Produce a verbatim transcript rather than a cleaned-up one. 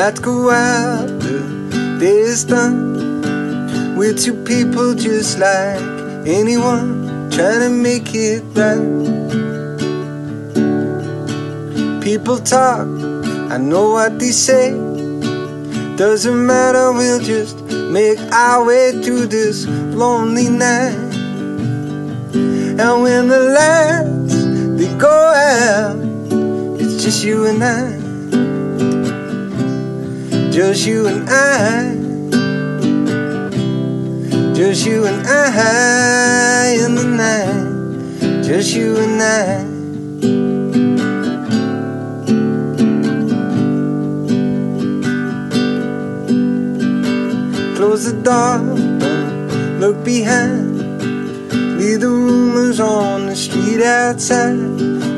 Let's go out, the day is done. We're two people just like anyone, trying to make it right. People talk, I know what they say. Doesn't matter, we'll just make our way through this lonely night. And when the lights, they go out, it's just you and I. Just you and I. Just you and I in the night. Just you and I. Close the door, don't look behind. Leave the rumors on the street outside.